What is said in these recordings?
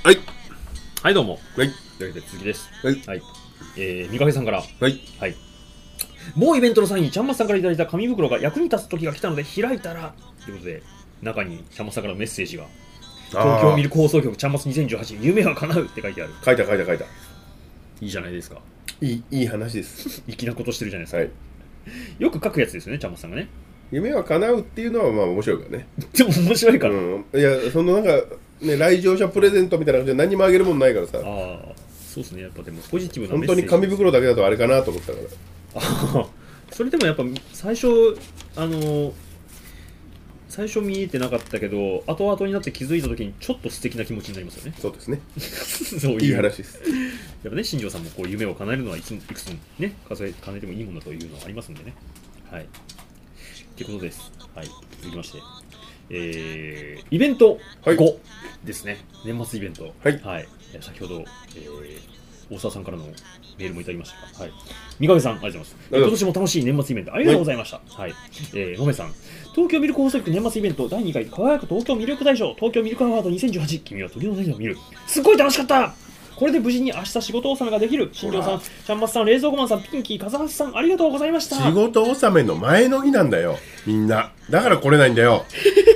はい。 はい、どうも。 はい。 というわけで続きです。 はい。 はい。三影さんから。 はい。 はい。某イベントの際にちゃんまつさんからいただいた紙袋が役に立つ時が来たので開いたら、ということで、中にちゃんまつさんからのメッセージが、東京ミルク放送局ちゃんまつ2018夢は叶うって書いてある。 書いた。 いいじゃないですか。 いい話です。 粋なことしてるじゃないですか。 はい。 よく書くやつですよね、ちゃんまつさんがね。 夢は叶うっていうのはまあ面白いからね。 でも面白いから。 いや、そのなんか、ね、来場者プレゼントみたいな感じで何もあげるもんないからさ。 ああ、そうですね。やっぱでもポジティブな本メッセージ。 当に紙袋だけだとあれかなと思ったから。 ああ、それでもやっぱ最初、最初見えてなかったけど、後々になって気づいたときにちょっと素敵な気持ちになりますよね。 そうですね。 そういう。 いい話です。 やっぱね、新庄さんもこう夢を叶えるのはいくつね、叶えてもいいものだというのはありますんでね。はい。ってことです。はい。続きまして。イベント5ですね。年末イベント。 はい。 はい。先ほど、大沢さんからのメールもいただきましたが、はい。三影さん、ありがとうございます。今年も楽しい年末イベント、ありがとうございました。はい。もめさん、東京ミルク放送局年末イベント第2回輝く東京ミルク大賞、東京ミルクアワード2018、君は鳥の何を見る。すっごい楽しかった。これで無事に明日仕事納めができる。新庄さん、ちゃんまつさん、冷蔵庫マンさん、ピンキー、風橋さん、ありがとうございました。 仕事納めの前の日なんだよ、みんな。だから来れないんだよ。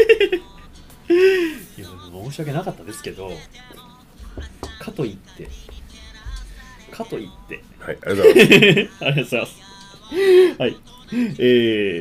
いや、申し訳なかったですけど、かといって、 はい、ありがとうございます。 ありがとうございます。はい。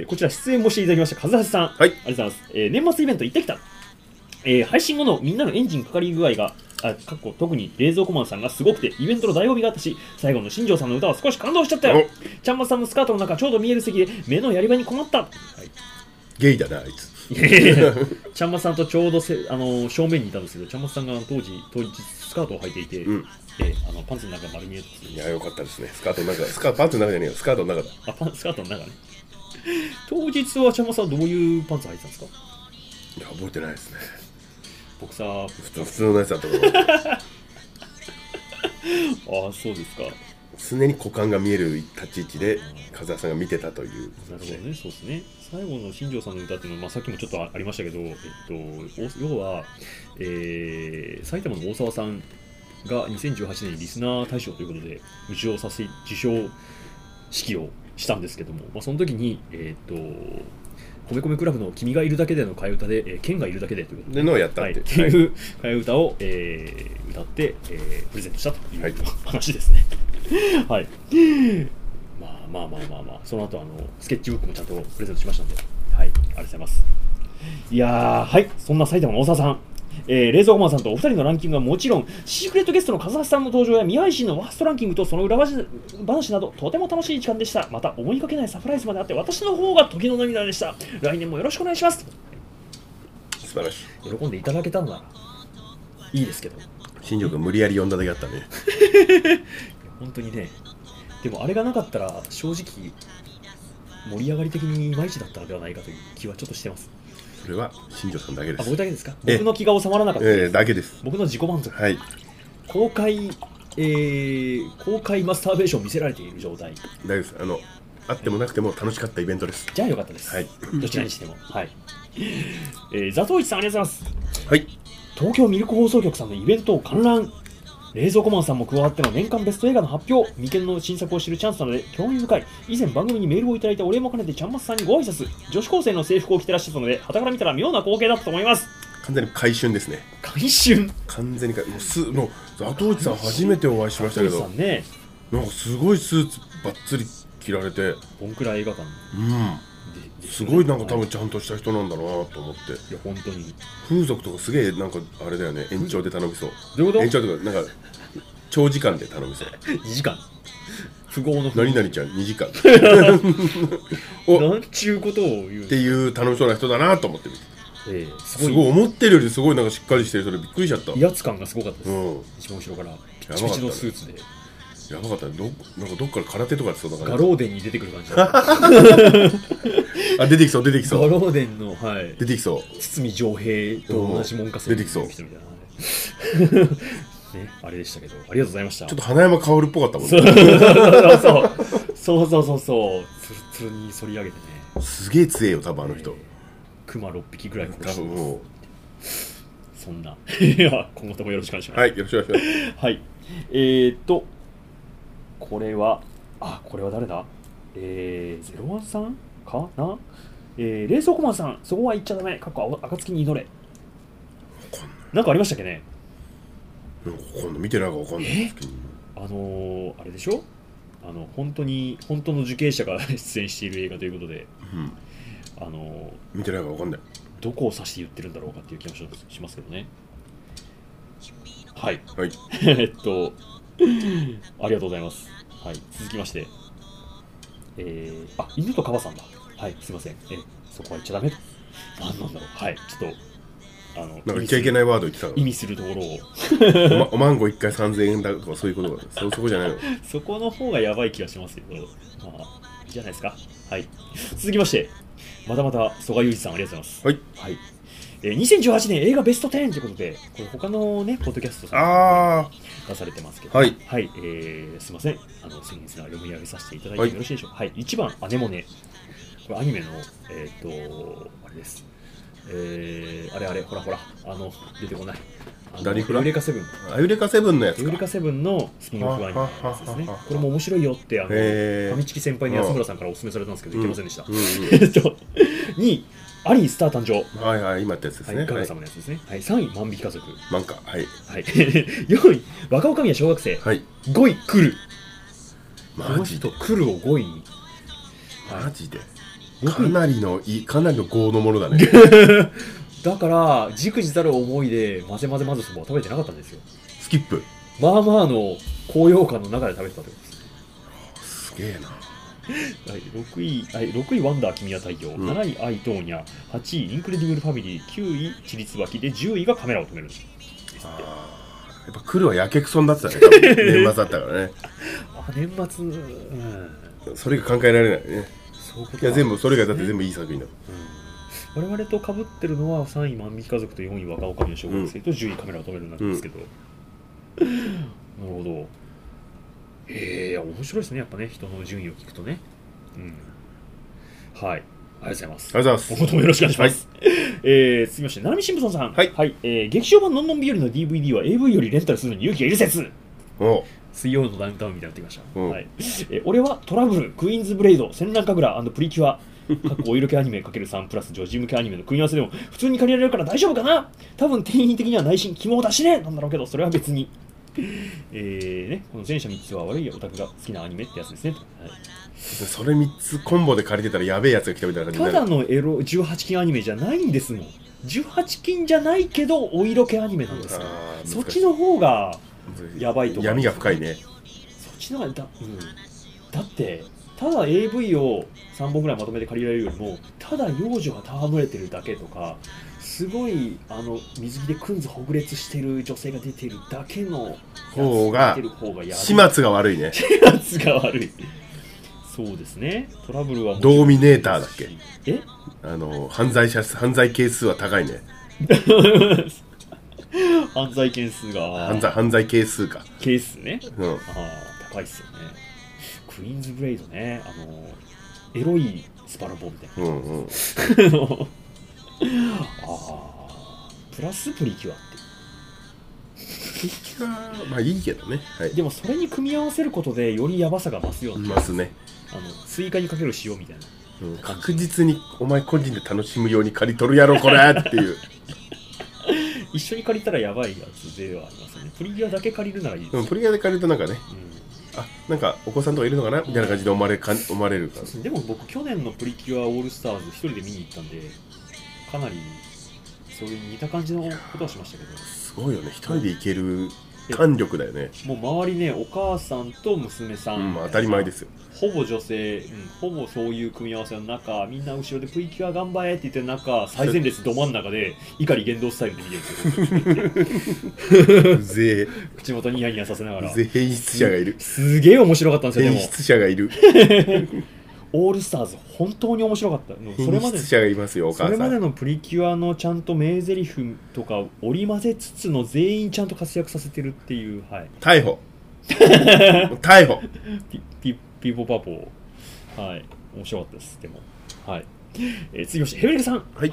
こちら出演もしていただきました、風橋さん。 はい。 ありがとうございます。年末イベント行ってきた。配信後のみんなのエンジンかかり具合が、特に冷蔵庫マンさんがすごくて、イベントの醍醐味があったし、最後の新庄さんの歌は少し感動しちゃったよ。ちゃんまつさんのスカートの中、ちょうど見える席で目のやり場に困った。はい、 ゲイだな、あいつ。 ちゃんまつさんとちょうど正面にいたんですけど、ちゃんまつさんが当日スカートを履いていて、パンツの中丸見えだった。 いや、よかったですね。パンツの中じゃねえよ、スカートの中だ。 スカートの中ね。当日はちゃんまつさんはどういうパンツ履いてたんですか？ いや、覚えてないですね。 ボクサー普通のやつだと思う。 ああ、そうですか。 常に股間が見える立ち位置で風間さんが見てたという、 なるほどね、そうですね。最後の新庄さんの歌っていうのは、まあ、さっきもちょっとありましたけど、要は、埼玉の大沢さんが2018年にリスナー大賞ということで受賞式をしたんですけども、まあ、その時に、米米クラブの君がいるだけでの替え歌で、剣がいるだけでということでのをやったっていう、 っていう替え歌を、歌って、プレゼントしたという話ですね。はい。まあ、その後スケッチブックもちゃんとプレゼントしましたんで、はい、ありがとうございます。いやー、はい、そんな埼玉の大沢さん、冷蔵庫マンさんとお二人のランキングはもちろん、シークレットゲストの風橋さんの登場や未配信のワーストランキングとその裏話など、とても楽しい時間でした。また思いがけないサプライズまであって、私の方が時の涙でした。来年もよろしくお願いします。 素晴らしい。 喜んでいただけたのならいいですけど、 新庄君無理やり呼んだだけあったね。 本当にね。でもあれがなかったら正直盛り上がり的にいまいちだったのではないかという気はちょっとしてます。 それは新庄さんだけです。 僕だけですか？僕の気が収まらなかった、 だけです。 僕の自己満足。 はい。 公開マスターベーションを見せられている状態。 大丈夫です。あってもなくても楽しかったイベントです。 じゃあよかったです。 はい。 どちらにしても。はい。ザトウイチさん、ありがとうございます。 はい。 東京ミルク放送局さんのイベントを観覧。冷蔵庫マンさんも加わっての年間ベスト映画の発表。未見の新作を知るチャンスなので興味深い。以前番組にメールをいただいたお礼も兼ねてちゃんまつさんにご挨拶。女子高生の制服を着てらっしゃったので、傍から見たら妙な光景だったと思います。 完全に回春ですね。 回春。 完全にもうザトウイチさん初めてお会いしましたけど、 ね、 なんかすごいスーツばっつり着られて、 ボンクラ映画館。 すごいなんか多分ちゃんとした人なんだなと思って。いや本当に風俗とかすげえなんかあれだよね、延長で頼みそう。 どういうこと？ 延長とかなんか長時間で頼みそう。 2時間富豪の何々ちゃん2時間なんちゅうことを言うっていう楽しそうな人だなと思って見て、 すごい思ってるよりすごいなんかしっかりしてる人でびっくりしちゃった。 威圧感がすごかったです。一番後ろからピチピチのスーツでやばかったね。なんかどっから空手とかってそうだからガローデンに出てくる感じあ、出てきそうガローデンの、はい、 出てきそう。 堤丈平と同じ門下生出てきそう。 ね、あれでしたけど、ありがとうございました。 ちょっと花山薫っぽかったもんね。 そうツルツルに反り上げてね。 すげえ強えよ多分あの人。 熊6匹ぐらい殺してます。 そんないや今後ともよろしくお願いします。 はい、よろしくお願いします。 はい。これは誰だゼロワンさんかな。冷蔵庫マンさん、そこは言っちゃダメ。暁に祈れ。なんかありましたっけね。 見てないかわかんないですけど。 あれでしょ。本当の受刑者が出演している映画ということで、 見てないかわかんない。 どこを指して言ってるんだろうかっていう気もしますけどね。はい。 はい。 ありがとうございます。はい。続きまして、犬とカバさんだ。はい。すいません。そこは言っちゃダメと。なんだろう。はい。ちょっと。 なんか言っちゃいけないワード言ってたから意味するところをおマンゴー1回3000円だとかそういうことがそこじゃないの。 そこの方がやばい気がしますけど、まあいいじゃないですか。はい。続きましてまた曽我雄二さんありがとうございます。 はい、 はい。2018年映画ベスト10ということで、これ他のねポッドキャストさん出されてますけど、 はい、 はい。すいません、先日は読み上げさせていただいてよろしいでしょうか。はい。1番アネモネ、これアニメのあれです。あれほら出てこない。 ダリフラユレカセブン。 ユレカセブンのやつか。 ユレカセブンのスピンオフアニメのやつですね。これも面白いよってファミチキ先輩に安村さんからお勧めされたんですけど、いけませんでした。2位アリースター誕生。 はいはい、今ってやつですね。 ガガ様のやつですね。はい。3位万引き家族。 マンカ。はい。 はい。4位若女将は小学生。 はい。 5位クル。 マジで。 クルを5位に。 マジで。かなりの豪のものだね。 だからじくじたる思いで混ぜそばを食べてなかったんですよ。 スキップ。 まあまあの高揚感の中で食べてたってことです。 すげえな。 はい、6位ワンダー君は太陽、7位アイトーニャ、8位インクレディブルファミリー、9位チリツバキで10位がカメラを止めるんです。 やっぱ来るはやけくそになってたね。年末だったからね。 年末、 それが考えられないね。いや全部それがだって全部いい作品だ。 我々と被ってるのは3位万引き家族と4位若女将の小学生と10位カメラを止めるなんですけど、なるほど。面白いですね、やっぱね、人の順位を聞くとね。はい、ありがとうございます。 ありがとうございます。 今後ともよろしくお願いします。続きまして、七海新婦さん。はい。劇場版のんのん日和の DVD は AV よりレンタルするのに勇気がいる説。水曜のダウンタウンみたいになってきました。はい。俺はトラブル、クイーンズブレイド、戦乱神楽&プリキュア、お色気アニメ ×3 プラス女児向けアニメの組み合わせでも普通に借りられるから大丈夫かな。多分店員的には内心肝を出しねえなんだろうけど、それは別に。この前者3つは悪いオタクが好きなアニメってやつですね。はい、 それ3つコンボで借りてたらやべえやつが来たみたいな感じになる。 ただのエロ18禁アニメじゃないんですもん。18禁じゃないけどお色気アニメなんですよ。そっちの方がやばいとか、 闇が深いね。 そっちの方がだってただ AV を3本ぐらいまとめて借りられるよりも、ただ幼女が戯れてるだけとか、すごい水着でくんずほぐれつしてる女性が出てるだけの方が始末が悪いね。 始末が悪い。そうですね。トラブルはドーミネーターだっけ。 犯罪係数は高いね。 犯罪件数が犯罪係数か。 係数ね。高いっすよね。クイーンズブレイドね。エロいスパロボみたいな。プラスプリキュアってプリキュアまあいいけどね、はい、 でもそれに組み合わせることでよりヤバさが増すような増すね。 スイカにかける塩みたいな、 確実にお前個人で楽しむように借り取るやろこれっていう一緒に借りたらやばいやつではありますよね。プリキュアだけ借りるならいいです、 プリキュアで借りるとなんかね、なんかお子さんとかいるのかなみたいな感じで思われるから。 でも僕去年のプリキュアオールスターズ一人で見に行ったんで、かなりそういう似た感じのことはしましたけど。 すごいよね、一人で行ける胆力だよね。 もう周りね、お母さんと娘さん、 当たり前ですよ。 ほぼ女性、ほぼそういう組み合わせの中、みんな後ろでプリキュア頑張れって言ってる中、最前列ど真ん中で怒り言動スタイルで見てるってうぜえ。 口元にニヤニヤさせながら。 演出者がいる。 すげえ面白かったんですよ。 演出者がいる。 オールスターズ本当に面白かった。 演出者がいますよ、お母さん。 それまでのプリキュアのちゃんと名台詞とか織り交ぜつつの全員ちゃんと活躍させてるっていう、はい、 逮捕逮捕ピーポーパーポー、はい、面白かったです。でも、はい、次ましてヘベリカさん、はい、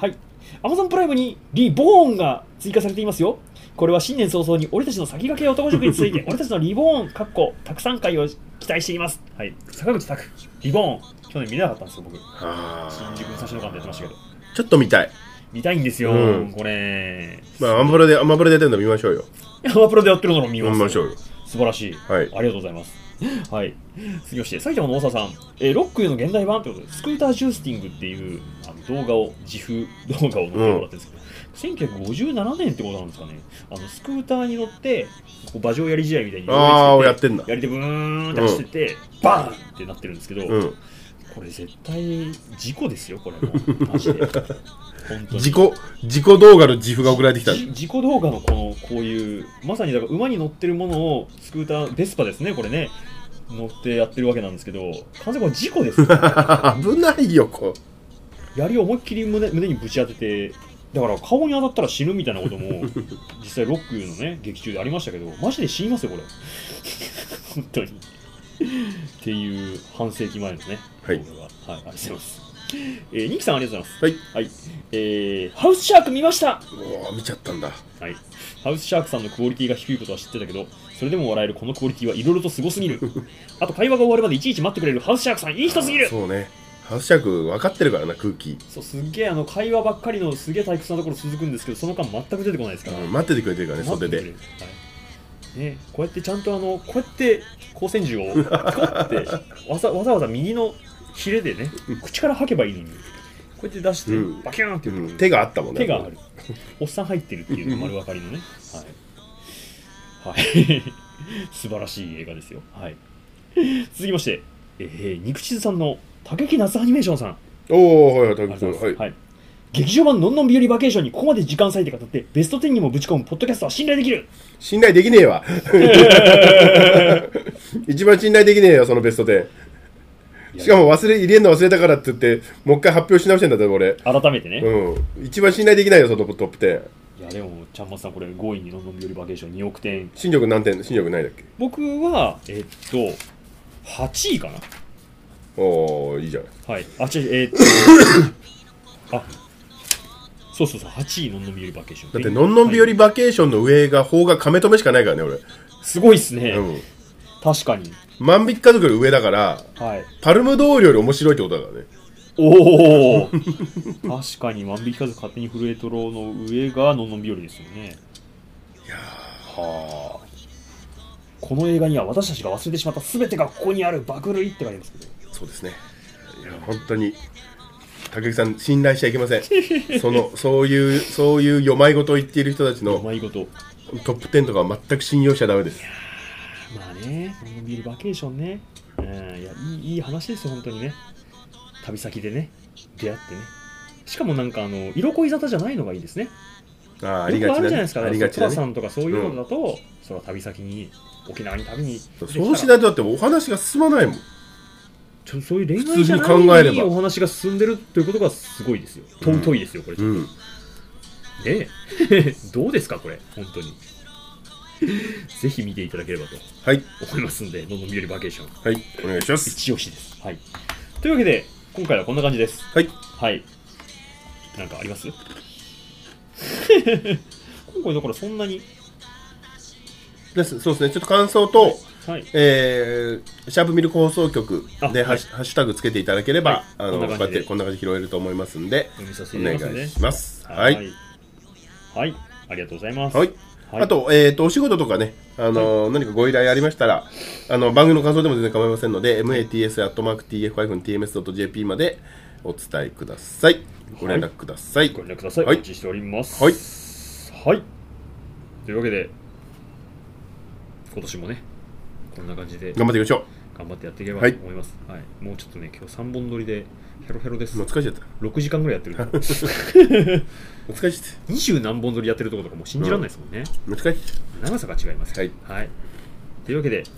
Amazon プライムにリボーンが追加されていますよ。これは新年早々に俺たちの先駆け男塾について俺たちのリボーンたくさん回を期待しています。はい、坂口拓リボーン去年見れなかったんですよ僕。新宿武蔵野館でやってましたけどちょっと見たいんですよ、これ。 まあアマプロでやってるの見ましょうよ。 アマプロでやってるのを見ましょうよ。 素晴らしい、 はい、 ありがとうございます。はい、次まして埼玉の大沢さん、ロックへの現代版ということでスクータージュースティングっていう動画を自負動画を載ってもらってるんですけど、1957年ってことなんですかね。スクーターに乗ってこう馬上やり試合みたいにやってんだ。 やりでブーンって走ってて、バーンってなってるんですけど、これ絶対事故ですよこれもマジで。本当に事故動画の自負が送られてきた。事故動画のこういうまさにだから馬に乗ってるものをスクーターベスパですねこれね乗ってやってるわけなんですけど、完全にこれ事故ですよ危ないよ槍を思いっきり胸にぶち当てて、だから顔に当たったら死ぬみたいなことも実際ロックのね劇中でありましたけど、マジで死にますよこれ本当にっていう半世紀前のね動画が、はい、ありがとうございます。ニキさんありがとうございます。はい、ハウスシャーク見ました。 見ちゃったんだ。 はい、ハウスシャークさんのクオリティが低いことは知ってたけど、それでも笑えるこのクオリティはいろいろとすごすぎるあと会話が終わるまでいちいち待ってくれるハウスシャークさんいい人すぎる。 そうね、ハウスシャーク分かってるからな空気。 そうすっげえ会話ばっかりのすげえ退屈なところ続くんですけど、その間全く出てこないですから、 待っててくれてるからね袖で。 ね、こうやってちゃんとこうやって光線銃をピコってわざわざ右のヒレでね口から吐けばいいのにこうやって出してバキューンって言う、 手があったもんね。 手があるおっさん入ってるっていうの丸分かりのねはい素晴らしい映画ですよ。はい、続きまして、肉地図さんの竹木夏アニメーションさん。 はい竹木さん、はい、 劇場版のんのんびよりバケーションにここまで時間割いて語ってベスト10にもぶち込むポッドキャストは信頼できる。 信頼できねえわ一番信頼できねえよそのベスト10。しかも入れるの忘れたからって言ってもう一回発表し直してんだって俺改めてね、 一番信頼できないよそのトップ10。 いやでもちゃんまつさんこれ5位にのんのんびよりバケーション2億点。 新力何点？新力ないだっけ？ 僕は8位かな。 いいじゃない。 はい。そう8位のんのんびよりバケーション。 だってのんのんびよりバケーションの上が邦画亀止めしかないからね俺。 すごいっすね。確かに。 万引き家族より上だから、パルムドールより面白いってことだからね。 おお確かに万引き家族勝手に震えとろの上がのんのんびよりですよね。 いやこの映画には私たちが忘れてしまった全てがここにある爆類って書いてますけど。 そうですね。いや本当に竹木さん信頼しちゃいけませんそういうよまいごとを言っている人たちのトップ10とかは全く信用しちゃダメです。 まあね、のんのんびよりバケーションね、いやいい話ですよ本当にね。旅先でね出会ってね、しかもなんか色恋沙汰じゃないのがいいですね。 ありがちな、 よくあるじゃないですか。 ありがちなね。 さんとかそういうのだと、それは旅先に沖縄に旅にそうしないとだってお話が進まないもん。 そういう恋愛じゃないいいお話が進んでるということがすごいですよ。尊いですよこれちょっと。ねどうですかこれ本当にぜひ見ていただければと思いますんで、のんのんびよりバケーション、 はい、お願いします。 一押しです。はい、というわけで今回はこんな感じです。はいなんかあります今回だからそんなにそうですね、ちょっと感想と、シャープミルク放送局でハッシュタグつけていただければ、こんな感じで拾えると思いますんで、お願いします。はい、 ありがとうございます。 あと、お仕事とかね、何かご依頼ありましたら、番組の感想でも全然構いませんので、mats@tf-ms.jp までお伝えください。ご連絡ください。 お待ちしております。はい。というわけで、今年もね、こんな感じで頑張っていきましょう。 頑張ってやっていければと思います。もうちょっとね、今日3本撮りでヘロヘロです。 もう疲れちゃった。 6時間ぐらいやってる。 お疲れちゃった。 20何本撮りやってるところとかもう信じられないですもんね。 もう疲れちゃった。 長さが違います。というわけで、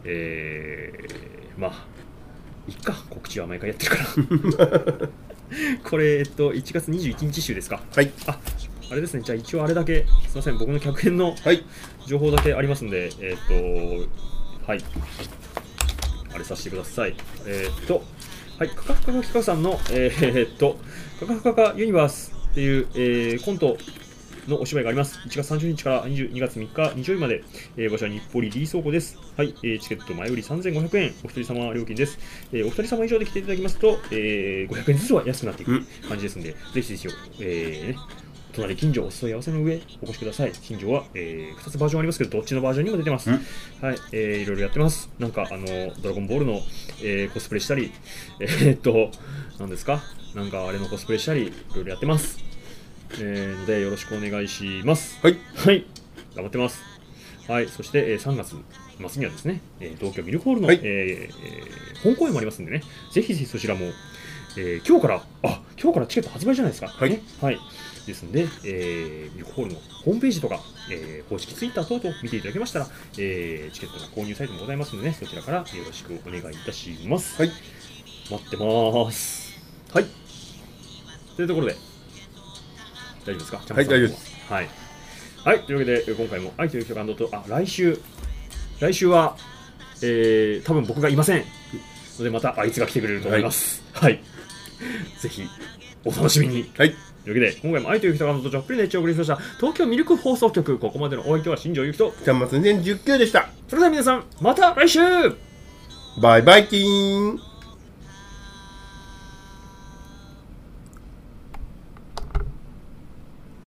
まあ、いっか、告知は毎回やってるからこれ、1月21日週ですか。あれですね、じゃあ一応あれだけ、すみません、僕の客編の情報だけありますんで、あれさせてください。カカフカカキカさんの、カカフカカユニバースっていう、コントのお芝居があります。1月30日から2月3日日曜日まで、場所は日暮里 D 倉庫です。はい、チケット前売り3500円、お一人様料金です。お二人様以上で来ていただきますと、500円ずつは安くなっていく感じですので、ぜひぜひ、隣近所お誘い合わせの上お越しください。近所は、2つバージョンありますけど、どっちのバージョンにも出てます。はい、いろいろやってます。なんかドラゴンボールの、コスプレしたり、何ですか、なんかあれのコスプレしたり、いろいろやってます。のでよろしくお願いします。 はい、 はい、頑張ってます。はい、そして、3月末にはですね、東京ミルクホールの、本公演もありますんでね、ぜひぜひそちらも、今日からチケット発売じゃないですか。 はい、 ね、はい、ですので、ミルクホールのホームページとか、公式ツイッター等々見ていただけましたら、チケットの購入サイトもございますのでね、そちらからよろしくお願いいたします。 はい、 待ってます。はい、というところで大丈夫ですか？ はい、大丈夫です。 はい。はい、というわけで、今回も愛という曲と、来週は、多分僕がいませんので、またあいつが来てくれると思います。はい。ぜひ、お楽しみに。 はい。 というわけで、今回も愛という曲とジョップリンのエッジをお送りしました、東京ミルク放送局、ここまでのお相手は新庄ゆきと、 ちゃんまつ2019でした。 それでは皆さん、また来週。 バイバイキーン。